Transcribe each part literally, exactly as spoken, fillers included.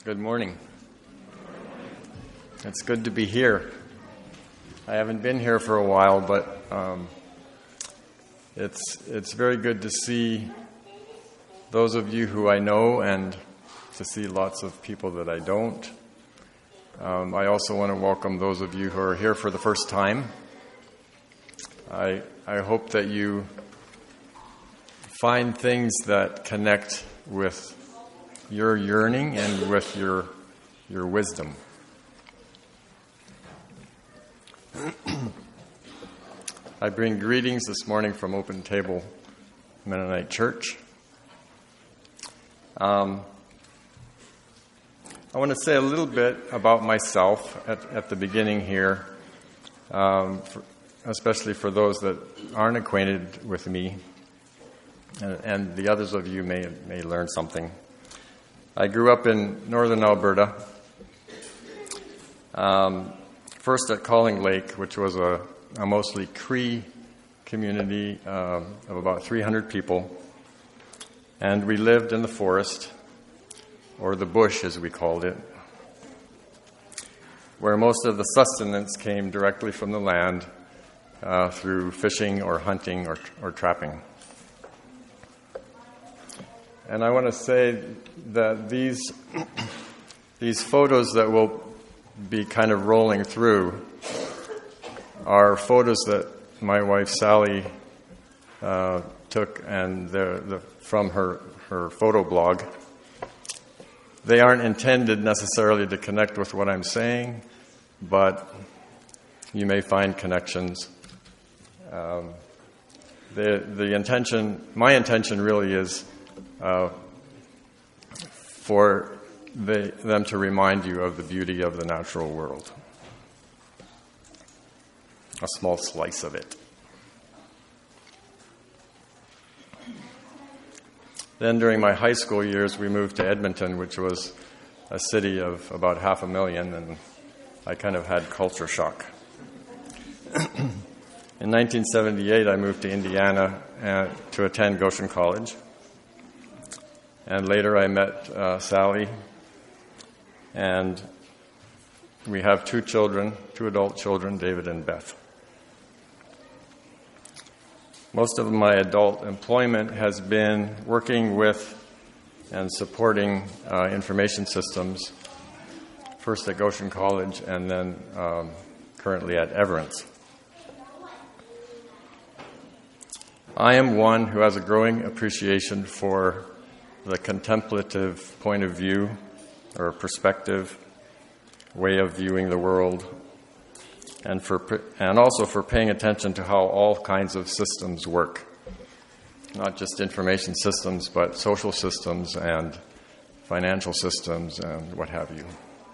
Good morning. It's good to be here. I haven't been here for a while, but um, it's it's very good to see those of you who I know and to see lots of people that I don't. Um, I also want to welcome those of you who are here for the first time. I I hope that you find things that connect with your yearning and with your your wisdom. I bring greetings this morning from Open Table Mennonite Church. Um, I want to say a little bit about myself at, at the beginning here, um, for, especially for those that aren't acquainted with me, and, and the others of you may may learn something. I grew up in northern Alberta, um, first at Calling Lake, which was a, a mostly Cree community uh, of about three hundred people. And we lived in the forest, or the bush as we called it, where most of the sustenance came directly from the land uh, through fishing or hunting or, or trapping. And I want to say that these these photos that will be kind of rolling through are photos that my wife Sally uh, took and the, the, from her, her photo blog. They aren't intended necessarily to connect with what I'm saying, but you may find connections. Um, the the intention, my intention really is Uh, for the, them to remind you of the beauty of the natural world. A small slice of it. Then during my high school years, we moved to Edmonton, which was a city of about half a million, and I kind of had culture shock. In nineteen seventy-eight, I moved to Indiana uh, to attend Goshen College. And later I met uh, Sally, and we have two children, two adult children, David and Beth. Most of my adult employment has been working with and supporting uh, information systems, first at Goshen College and then um, currently at Everence. I am one who has a growing appreciation for the contemplative point of view or perspective, way of viewing the world, and for and also for paying attention to how all kinds of systems work. Not just information systems, but social systems and financial systems and what have you.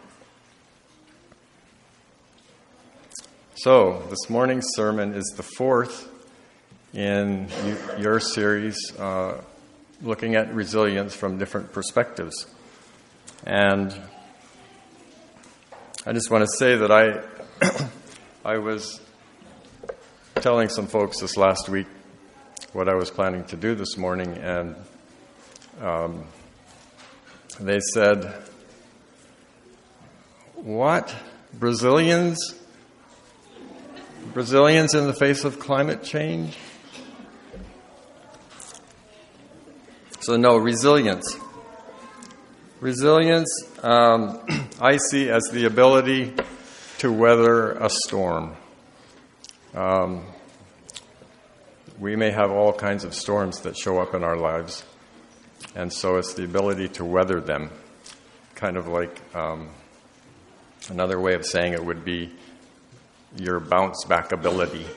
So, this morning's sermon is the fourth in your series, uh, looking at resilience from different perspectives. And I just want to say that I I was telling some folks this last week what I was planning to do this morning, and um, they said, "What? Brazilians? Brazilians in the face of climate change?" So no, resilience. Resilience, um, I see as the ability to weather a storm. Um, we may have all kinds of storms that show up in our lives, and so it's the ability to weather them. Kind of like um, another way of saying it would be your bounce back ability.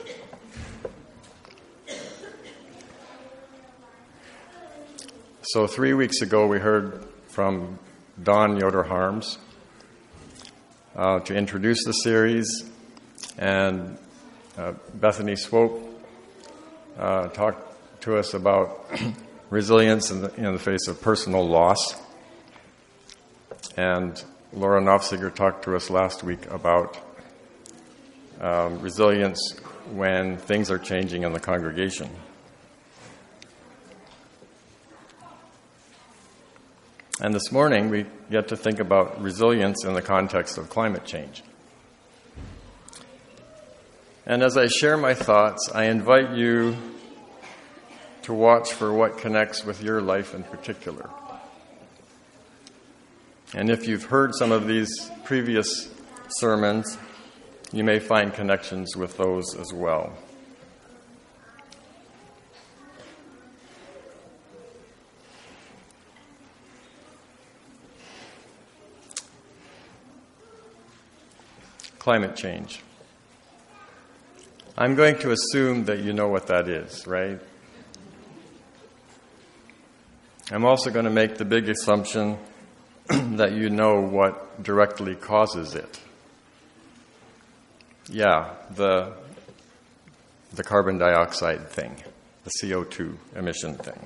So three weeks ago, we heard from Don Yoder Harms uh, to introduce the series, and uh, Bethany Swope uh, talked to us about resilience in the, in the face of personal loss, and Laura Knopfsiger talked to us last week about um, resilience when things are changing in the congregation. And this morning we get to think about resilience in the context of climate change. And as I share my thoughts, I invite you to watch for what connects with your life in particular. And if you've heard some of these previous sermons, you may find connections with those as well. Climate change. I'm going to assume that you know what that is, right? I'm also going to make the big assumption that you know what directly causes it. Yeah, the, the carbon dioxide thing, the C O two emission thing.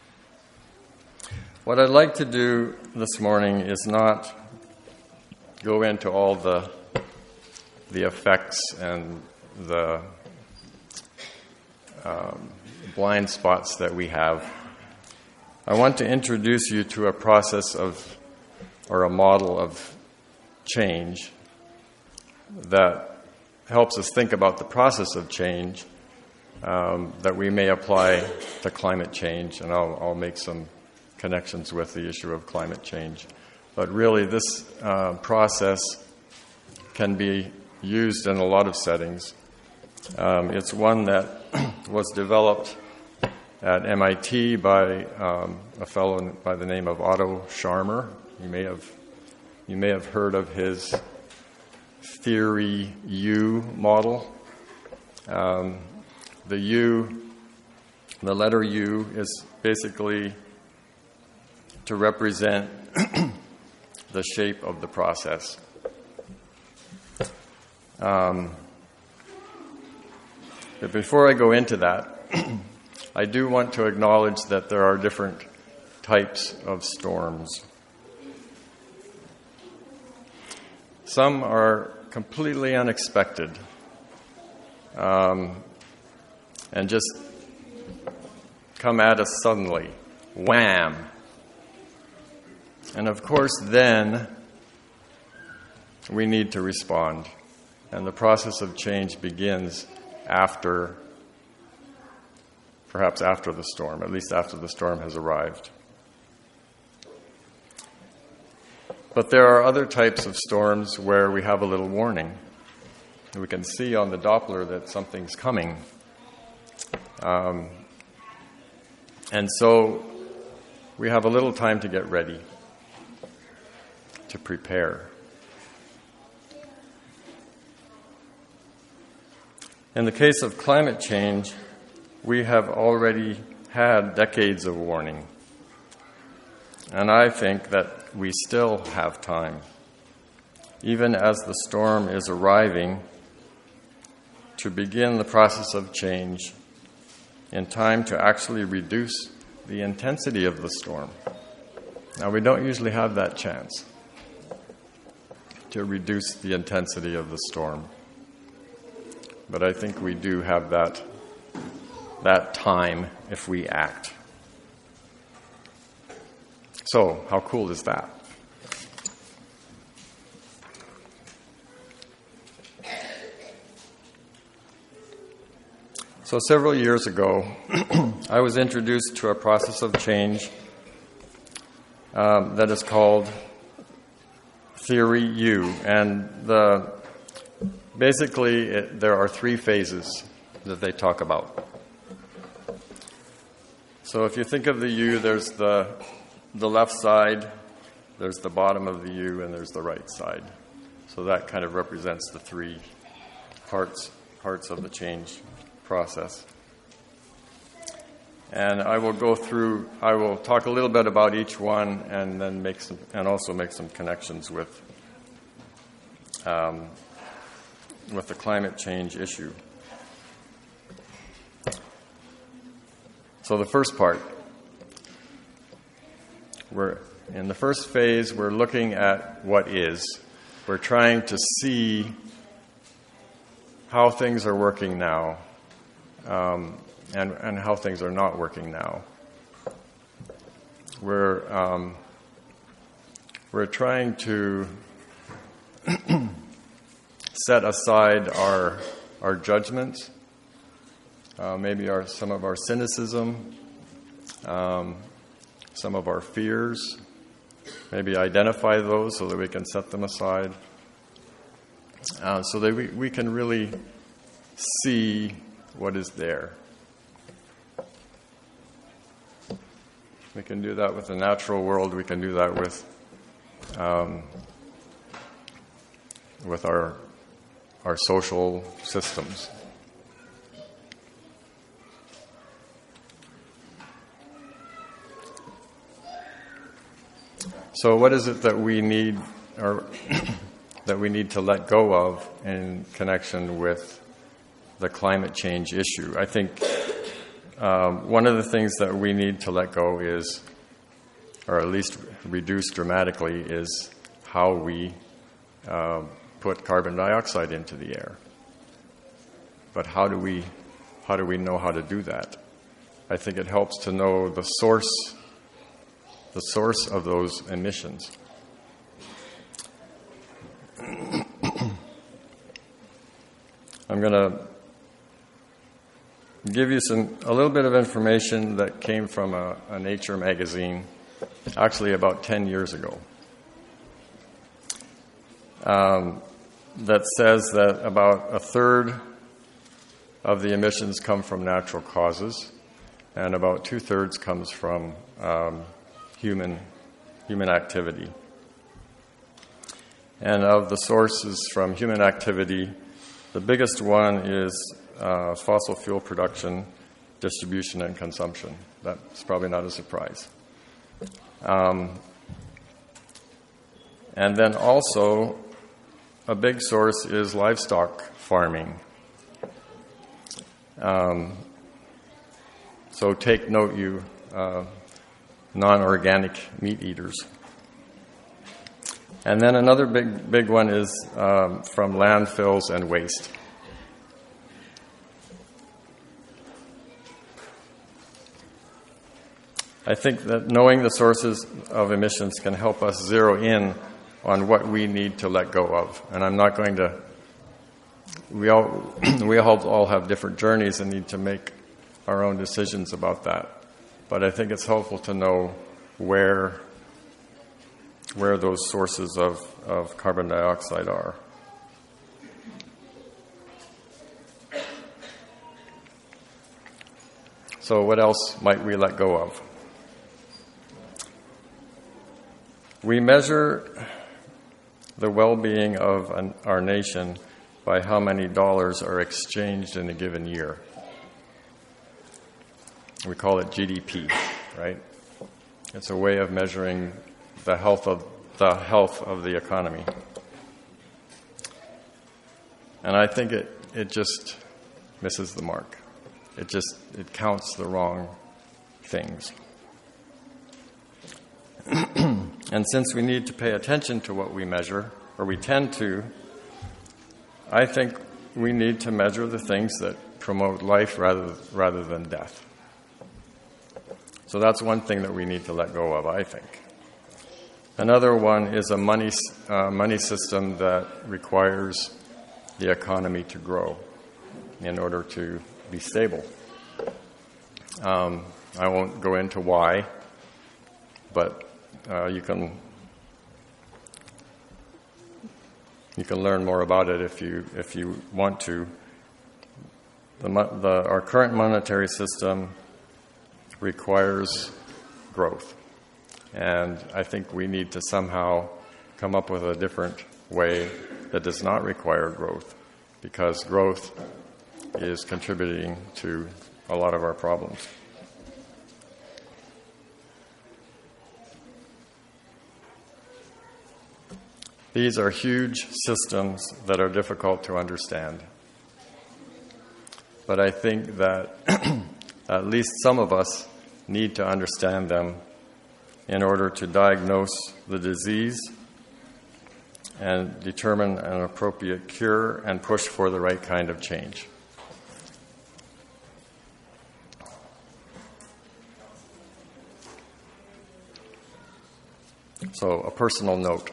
What I'd like to do this morning is not go into all the, the effects and the um, blind spots that we have. I want to introduce you to a process of, or a model of change that helps us think about the process of change um, that we may apply to climate change, and I'll, I'll make some connections with the issue of climate change. But really, this uh, process can be used in a lot of settings. Um, it's one that was developed at M I T by um, a fellow by the name of Otto Scharmer. You may have you may have heard of his Theory U model. Um, the U, the letter U, is basically to represent the shape of the process. Um, but before I go into that, I do want to acknowledge that there are different types of storms. Some are completely unexpected um, and just come at us suddenly. Wham! And of course, then we need to respond. And the process of change begins after, perhaps after the storm, at least after the storm has arrived. But there are other types of storms where we have a little warning. We can see on the Doppler that something's coming. Um, and so we have a little time to get ready, to prepare. In the case of climate change, we have already had decades of warning. And I think that we still have time, even as the storm is arriving, to begin the process of change in time to actually reduce the intensity of the storm. Now, we don't usually have that chance to reduce the intensity of the storm, but I think we do have that, that time if we act. So, how cool is that? So, several years ago, I was introduced to a process of change um, that is called Theory U. And the, basically, it, there are three phases that they talk about. So, if you think of the U, there's the the left side, there's the bottom of the U, and there's the right side. So that kind of represents the three parts parts of the change process. And I will go through, I will talk a little bit about each one and then make some, and also make some connections with, um, with the climate change issue. So the first part, we're in the first phase, we're looking at what is. We're trying to see how things are working now, um, and, and how things are not working now. We're um, we're trying to set aside our our judgments, uh, maybe our some of our cynicism, um, some of our fears, maybe identify those so that we can set them aside, uh, so that we, we can really see what is there. We can do that with the natural world. We can do that with um, with our our social systems. So, what is it that we need, or that we need to let go of in connection with the climate change issue? I think um, one of the things that we need to let go is, or at least reduce dramatically, is how we uh, put carbon dioxide into the air. But how do we how do we know how to do that? I think it helps to know the source the source of those emissions. I'm going to give you some a little bit of information that came from a, a Nature magazine, actually about ten years ago. Um, that says that about a third of the emissions come from natural causes, and about two-thirds comes from um, human human activity. And of the sources from human activity, the biggest one is uh, fossil fuel production, distribution, and consumption. That's probably not a surprise. Um, and then also, a big source is livestock farming. Um, so take note, you uh, non-organic meat eaters. And then another big, big one is um, from landfills and waste. I think that knowing the sources of emissions can help us zero in on what we need to let go of. And I'm not going to, we all, we all have different journeys and need to make our own decisions about that. But I think it's helpful to know where, where those sources of, of carbon dioxide are. So what else might we let go of? We measure the well-being of an, our nation by how many dollars are exchanged in a given year. We call it G D P, right? It's a way of measuring the health of the health of the economy. And I think it, it just misses the mark. It just it counts the wrong things. And since we need to pay attention to what we measure, or we tend to, I think we need to measure the things that promote life rather rather than death. So that's one thing that we need to let go of, I think. Another one is a money uh, money system that requires the economy to grow in order to be stable. Um, I won't go into why, but uh, you can you can learn more about it if you if you want to. The, the, our current monetary system requires growth, and I think we need to somehow come up with a different way that does not require growth, because growth is contributing to a lot of our problems. These are huge systems that are difficult to understand. But I think that at least some of us need to understand them in order to diagnose the disease and determine an appropriate cure and push for the right kind of change. So, a personal note.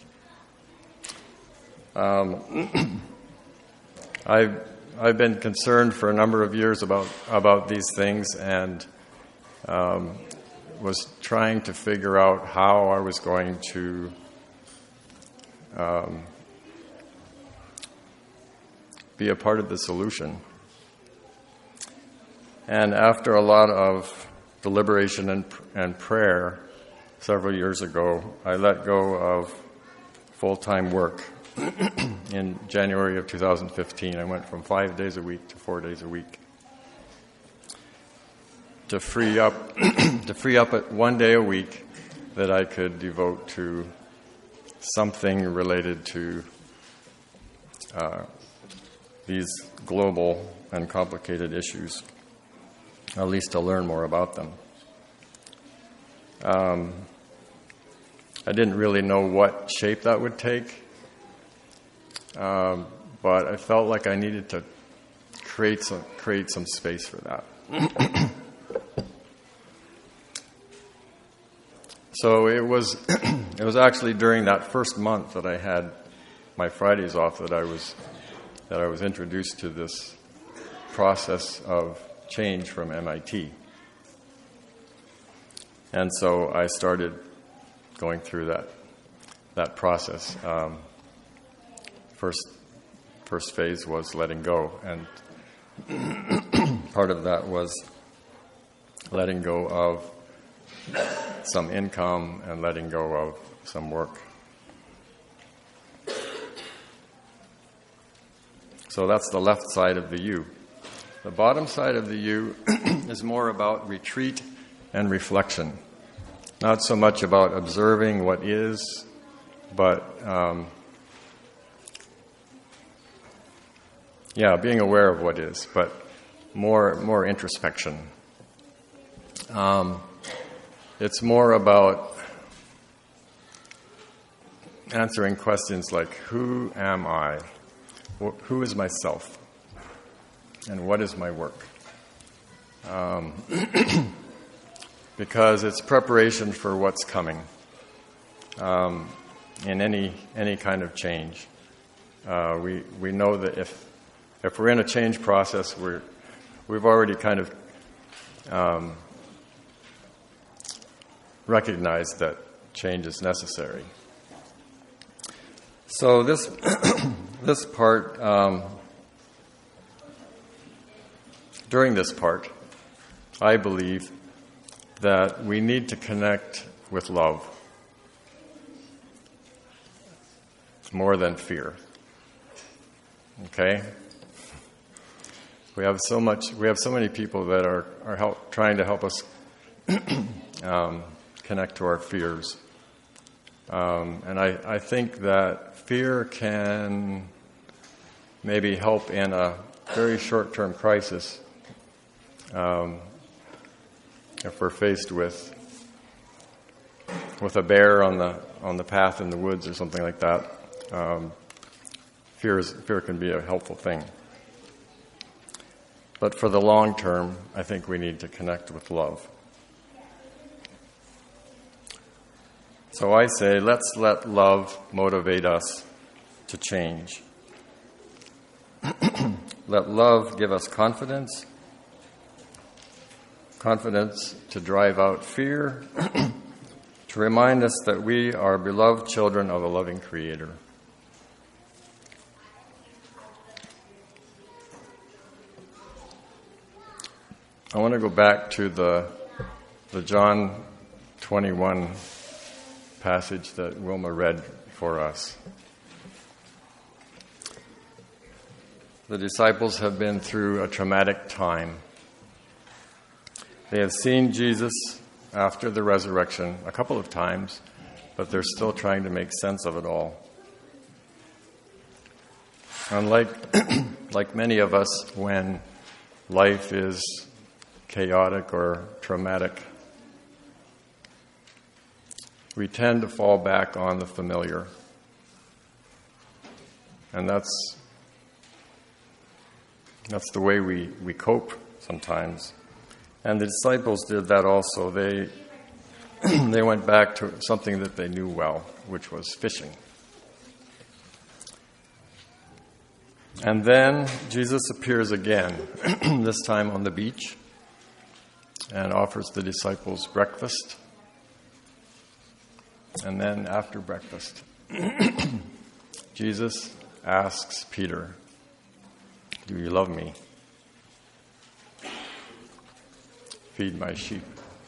Um, I've, I've been concerned for a number of years about, about these things, and um, was trying to figure out how I was going to um, be a part of the solution. And after a lot of deliberation and, and prayer several years ago, I let go of full-time work. In January of two thousand fifteen, I went from five days a week to four days a week to free up to free up at one day a week that I could devote to something related to uh, these global and complicated issues, at least to learn more about them. Um, I didn't really know what shape that would take. Um, but I felt like I needed to create some create some space for that. So it was it was actually during that first month that I had my Fridays off that I was that I was introduced to this process of change from M I T. And so I started going through that that process. Um, First, first phase was letting go, and part of that was letting go of some income and letting go of some work. So that's the left side of the U. The bottom side of the U is more about retreat and reflection. Not so much about observing what is, but um, Yeah, being aware of what is, but more more introspection. Um, it's more about answering questions like, who am I? Who is myself? And what is my work? Um, because it's preparation for what's coming um, in any any kind of change. Uh, we we know that if If we're in a change process, we're, we've already kind of um, recognized that change is necessary. So this this part, um, during this part, I believe that we need to connect with love more than fear. Okay? We have so much. We have so many people that are are help, trying to help us um, connect to our fears, um, and I, I think that fear can maybe help in a very short-term crisis um, if we're faced with with a bear on the on the path in the woods or something like that. Um, fear is, fear can be a helpful thing. But for the long term, I think we need to connect with love. So I say, let's let love motivate us to change. Let love give us confidence, confidence to drive out fear, to remind us that we are beloved children of a loving Creator. I want to go back to the the John twenty-one passage that Wilma read for us. The disciples have been through a traumatic time. They have seen Jesus after the resurrection a couple of times, but they're still trying to make sense of it all. Unlike like many of us, when life is chaotic or traumatic, we tend to fall back on the familiar. And that's that's the way we, we cope sometimes. And the disciples did that also. They they went back to something that they knew well, which was fishing. And then Jesus appears again, this time on the beach, and offers the disciples breakfast. And then after breakfast, Jesus asks Peter, "Do you love me? Feed my sheep."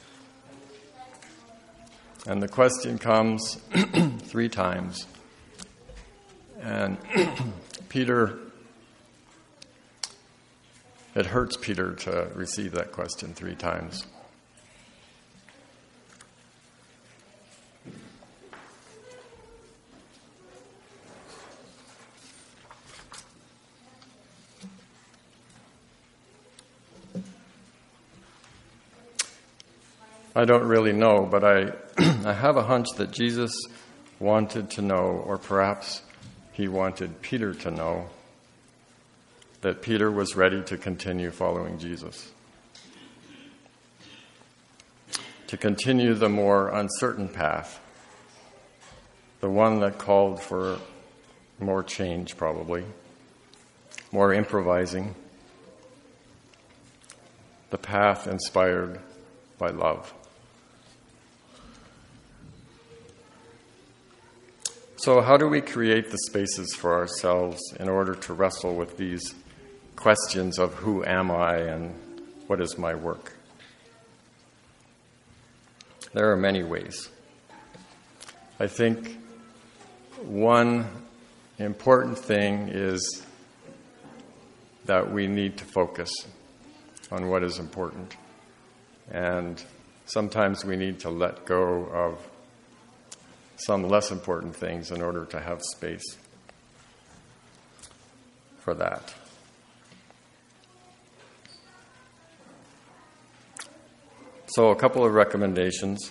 And the question comes three times. And Peter, it hurts Peter to receive that question three times. I don't really know, but I I have a hunch that Jesus wanted to know, or perhaps he wanted Peter to know, that Peter was ready to continue following Jesus, to continue the more uncertain path, the one that called for more change probably, more improvising, the path inspired by love. So how do we create the spaces for ourselves in order to wrestle with these questions of who am I and what is my work? There are many ways. I think one important thing is that we need to focus on what is important. And sometimes we need to let go of some less important things in order to have space for that. So a couple of recommendations.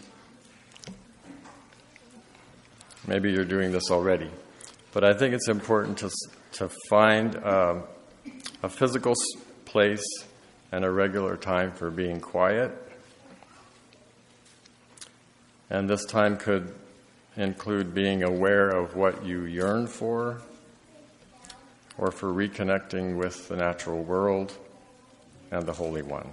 Maybe you're doing this already, but I think it's important to to find uh, a physical place and a regular time for being quiet. And this time could include being aware of what you yearn for, or for reconnecting with the natural world and the Holy One.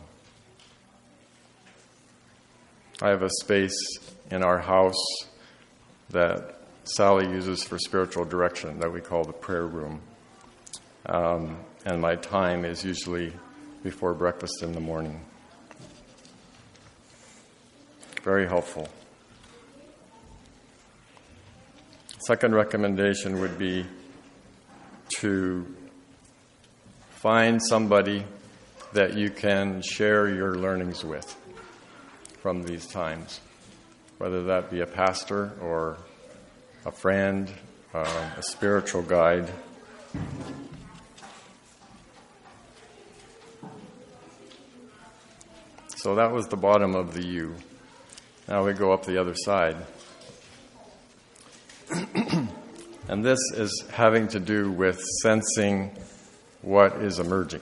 I have a space in our house that Sally uses for spiritual direction that we call the prayer room. Um, and my time is usually before breakfast in the morning. Very helpful. Second recommendation would be to find somebody that you can share your learnings with from these times, whether that be a pastor or a friend, uh, a spiritual guide. So that was the bottom of the U. Now we go up the other side. And this is having to do with sensing what is emerging.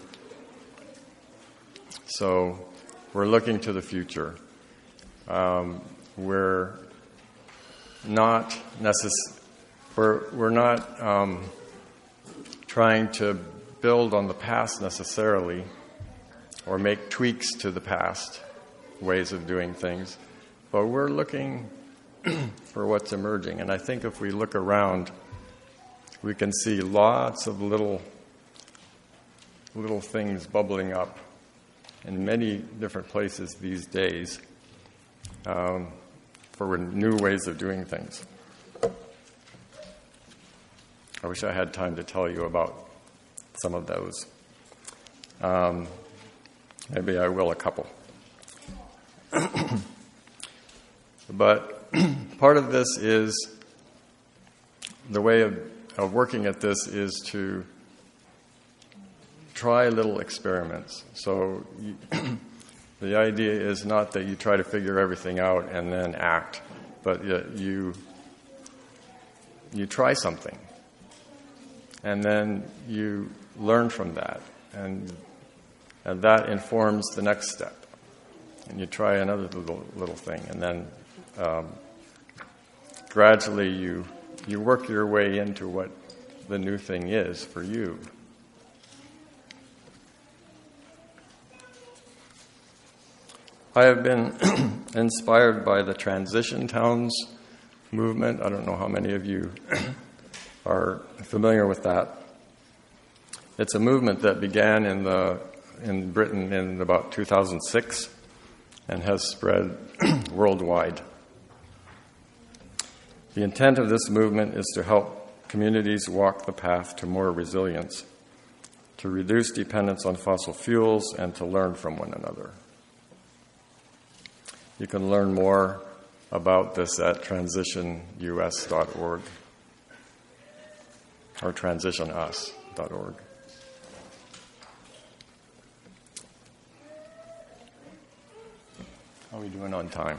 So we're looking to the future. Um, we're not necess- we're we're not um, trying to build on the past necessarily, or make tweaks to the past ways of doing things, but we're looking for what's emerging. And I think if we look around, we can see lots of little little things bubbling up in many different places these days um, for new ways of doing things. I wish I had time to tell you about some of those. Um, maybe I will a couple. But part of this is, the way of, of working at this is to try little experiments. So you, the idea is not that you try to figure everything out and then act, but you you try something, and then you learn from that, and and that informs the next step. And you try another little little thing, and then um, gradually you you work your way into what the new thing is for you. I have been inspired by the Transition Towns movement. I don't know how many of you are familiar with that. It's a movement that began in the in Britain in about two thousand six and has spread worldwide. The intent of this movement is to help communities walk the path to more resilience, to reduce dependence on fossil fuels, and to learn from one another. You can learn more about this at transition U S dot org or transition us dot org. How are we doing on time?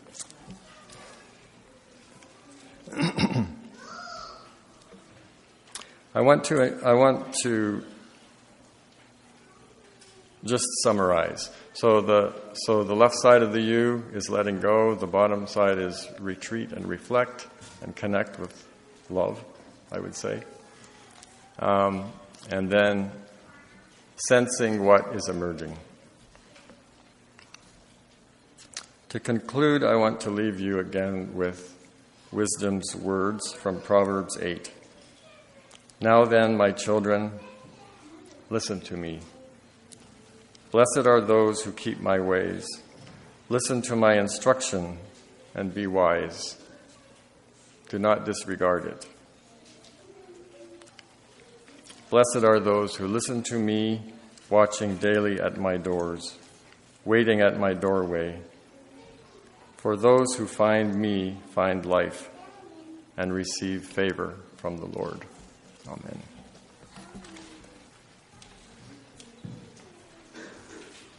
I want to I want to just summarize. So the so the left side of the U is letting go. The bottom side is retreat and reflect and connect with love, I would say. Um, and then sensing what is emerging. To conclude, I want to leave you again with wisdom's words from Proverbs eight. Now then, my children, listen to me. Blessed are those who keep my ways. Listen to my instruction and be wise. Do not disregard it. Blessed are those who listen to me, watching daily at my doors, waiting at my doorway. For those who find me find life and receive favor from the Lord. Amen.